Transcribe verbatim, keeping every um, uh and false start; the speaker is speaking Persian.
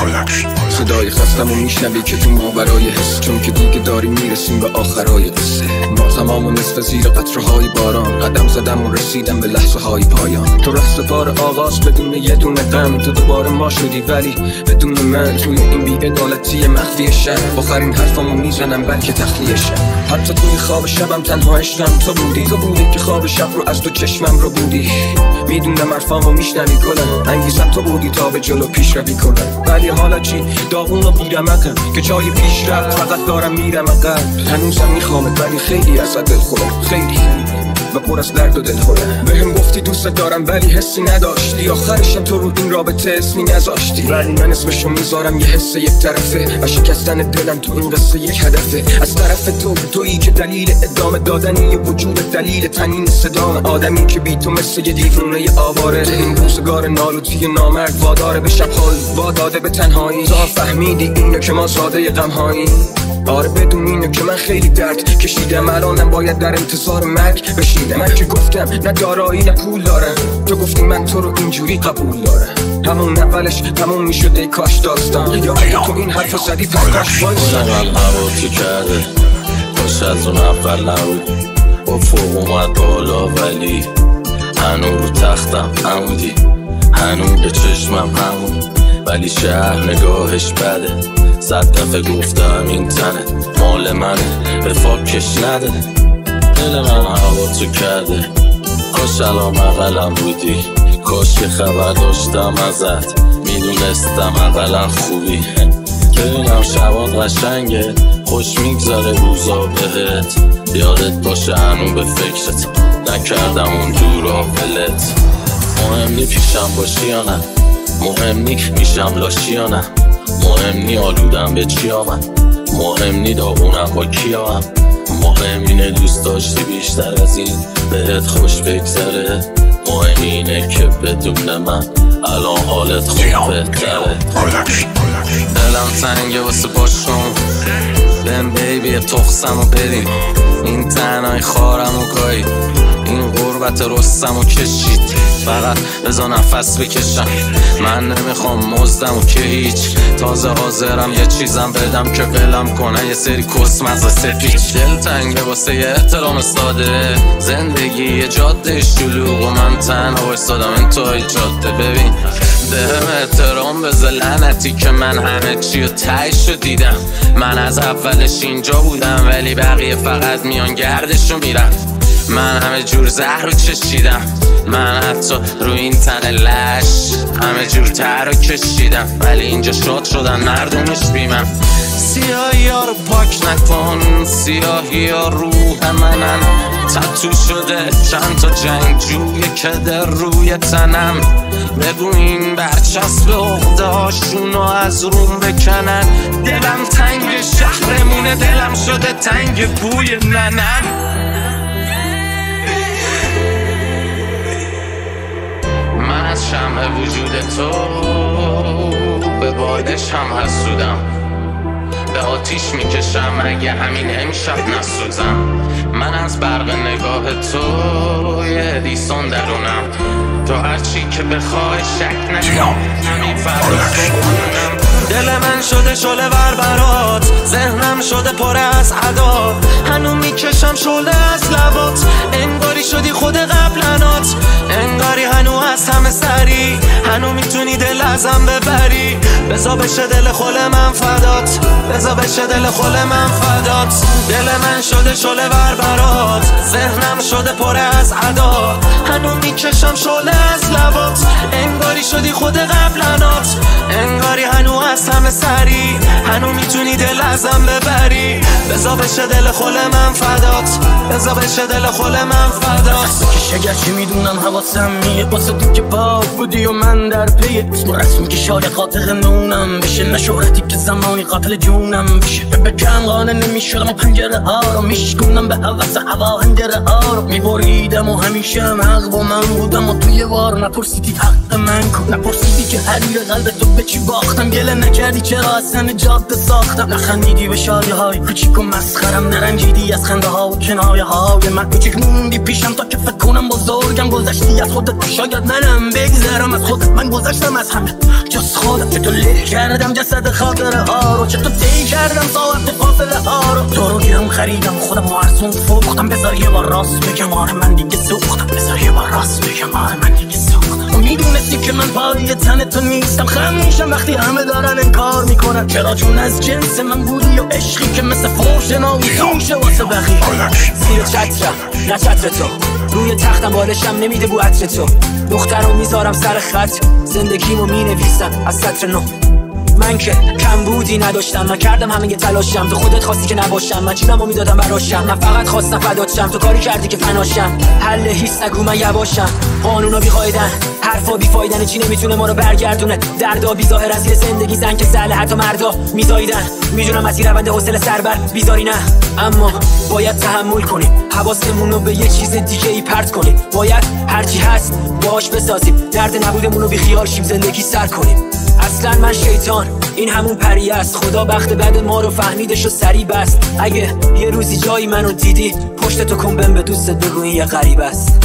صدای خستم و میشنوی که تو ما برای حس، چون که دیگه داریم میرسیم به آخرای قصه. ما تمام و نصف زیر قطرهای باران، قدم زدم و رسیدم به لحظه های پایان. تو رفت پار آغاز بدون یه دونه غم، تو دوباره ما شدی ولی بدون من. توی این بی‌عدالتی مخفی شهر، آخرین حرفامو میزنم بلکه تخلیه شم. حتی توی خواب شبم تنها عشقم تو بودی، تو بودی که خواب شب رو از دو چشمم رو بودی. میدونم حرفامو میشنوی گلم، انگیزم تو بودی تا به جلو پیش روی کنم. ولی حالا چی؟ داغون و بیرمقم که جای پیش رفت فقط دارم میرم عقب. هنوزم میخوامت ولی خیلی ازت دل خورم، خیلی و پر از درد و دل خورم. بهم گفتی دوست دارم ولی حسی نداشتی، آخرشم تو رو این رابطه اسمی نذاشتی. ولی من اسمشو میذارم یه حس یک طرفه، و شکستن دلم تو این قصه یک هدفه. از طرف تو، تویی که دلیل ادامه دادنی وجود، دلیل تنین صدام. آدمی که بی تو مثل یه دیوونه آواره، این روزگار نالوتی نامرد واداره به شب‌های واداده به تنهایی. تا فهمیدی اینو که ما ساده غم‌هایی. آره بدون اینو که من خیلی درد کشیدم، الانم باید در انتظار مرگ بشیدم. من که گفتم نه دارایی نه پول دارم، تو گفتی من تو رو اینجوری قبول دارم. همون اولش تموم میشده کاش داستان، یا اگه تو این حرفو زدی پس کاش وایسان. من هوا تو کرده کاش از اون اول نبود. افق اومد بالا ولی هنو رو تختم عمودی، هنو به چشمم همون، ولی شهر نگاهش بده. صد دفعه گفتم این تنه مال منه، به فاکش نده. دل من هوا تو کرده کاش الان اقلم بودی، کاش که خبر داشتم ازت، میدونستم اقلا خوبی. ببینم شبات قشنگه، خوش میگذاره روزا بهت، یادت باشه هنو به فکرت نکردم اون دورا ولت. مهم نی پیشم باشی یا نه، مهم نی میشم لاشی یا نه، مهم نی آلودم به چی آمد، مهم نی داغونم با کی آم. مهم اینه دوست داشتی بیشتر از این بهت خوش بگذره، مهم اینه که بدون من الان حالت خوب بهتره. دلم تنگه واسه باشم بهم بیبی تخصم و بریم، این تنهای خارم و گایی، این غربت رستم و کشید. فقط بذار نفس بکشم، من نمیخوام مزدم و که هیچ. تازه حاضرم یه چیزم بدم که قلم کنه یه سری کس مزه سپیچ. دل تنگه واسه یه احترام ساده، زندگی یه جاده شلوغ و من تنها وایسادم انتهای جاده. ببین بهم احترام بذار لعنتی که من همه چی رو تهیشو دیدم. من از اولش اینجا بودم ولی بقیه فقط میان گردشو میرم. من همه جور زهر رو چشیدم، من حتی رو این تن لش همه جور تر رو کشیدم، ولی اینجا شاد شدن مردمش بیمم. سیاهی ها رو پاک نکن، سیاهی ها روح منن، تتو شده چند تا جنگجوی که در روی تنم. بگو این برچسب عقده‌هاشونو از روم بکنن. دلم تنگ شهرمونه، دلم شده تنگ بوی ننم. من از شمع وجود تو به بادش هم حسودم، به آتیش میکشم اگه همین امشب نسوزم. من از برق نگاه تو یه دیسان درونم، تو هرچی که بخوای شک نکن همین فردا بکنم. دل من شده شعله ور برات، ذهنم شده پر از عدا، هنو میکشم شعله از لبات. انگاری شدی خود قبلنات، انگاری هنو هست همه سری، هنو میتونی دل ازم ببری. بزا بشه دل خل من فدات، بزا بشه دل خل من فدات. دل من شده شعله ور برات، ذهنم شده پر از عدا، هنو میکشم شعله از لبات. انگاری شدی خود قبلنات، انگاری هنو هست همه سری، هنو میتونی دل ازم ببری. بزا بشه دل خل من فدات، بزا بشه دل خل من فدات. که گرچه میدونم حواسم میه واسه تو که پاک بودی و من در پیه. رسمی که شاید قاطق نونم بشه، نشورتی که زمانی قاتل جونم بشه. بکم قانه نمیشدم و پنجره ها رو میشکونم، به حوث هوا هنجره ها رو میبریدم و همیشه هم حق با من بودم. و توی وار نپرسیدی حق من کن، نپرسیدی که حریر قلب تو به چی باختم. گله نکردی چرا اصلا جاده ساختم، نخندیدی به شادی های کوچیک و مسخرم، نرنجیدی از خنده ها و کنایه های من. کوچیک موندی پیشم تا که فکر کنم بزرگم، گذشتی از خودت شاید منم بگذرم از خودت. من گذشتم از همه جز خودم که تو له کردم جسد خاطره ها رو، چه تو طی کردم ساعت فاصله ها رو. تو رو گرم خریدم خودم و ارزون فروختم، بذار یه بار راست بگم آره من دیگه سوختم، بذار یه بار راست بگم آره من دیگه سوختم. میدونستی که من پای تن تو نیستم، خم میشم وقتی همه دارن انکار میکنن، چرا چون از جنس من بودی و عشقی که مثل فوش ناموسوشه واسه بقیه. زیر چترم نه چتر تو، روی تختم بالشم نمیده بو عطر تو، دختر رو میذارم سر خط، زندگیمو مینویسم از سطر نو. من که کم بودی نداشتم، من کردم همه یه تلاشم، تو خودت خواستی که نباشم، من جونمو میدادم براشم، من فقط خواستم فدات شم، تو کاری کردی که فناشم. حل هیچ نگو من یواشم، قانونا بی قاعدن، حرفا بی فایدن، چی نمیتونه ما رو برگردونه، دردا بی ظاهر از یه زندگی زن که سهله حتی مردا میزایدن. میدونم از این روند حوصله سربر بیزاری نه، اما باید تحمل کنیم، حواسمون رو به یه چیز دیگه ای پرت کنیم، باید هرچی هست باهاش بسازیم، درد نبودمون رو بی خیال شیم، زندگی سر کنیم. اصلا من شیطان این همون پری است، خدا بخت بد ما رو فهمیدش و سری بست. اگه یه روزی جایی منو دیدی پشت تو کن بهم به دوستت بگو این یه غریب است.